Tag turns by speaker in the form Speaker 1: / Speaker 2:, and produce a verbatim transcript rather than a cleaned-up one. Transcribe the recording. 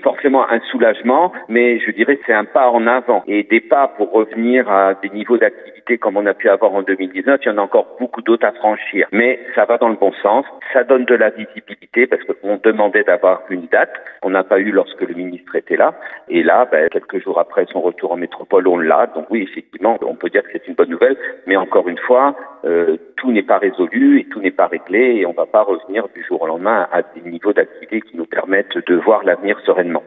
Speaker 1: forcément un soulagement, mais je dirais que c'est un pas en avant. Et des pas pour revenir à des niveaux d'activité comme on a pu avoir en deux mille dix-neuf, il y en a encore beaucoup d'autres à franchir. Mais ça va dans le bon sens, ça donne de la visibilité parce qu'on demandait d'avoir une date, on n'a pas eu lorsque le ministre était là. Et là, ben, quelques jours après son retour en métropole, on l'a. Donc oui, effectivement, on peut dire que c'est une bonne nouvelle. Mais encore une fois, euh, tout n'est pas résolu et tout n'est pas réglé et on ne va pas revenir du jour au lendemain à des niveaux d'activité qui nous permettent de voir l'avenir sereinement.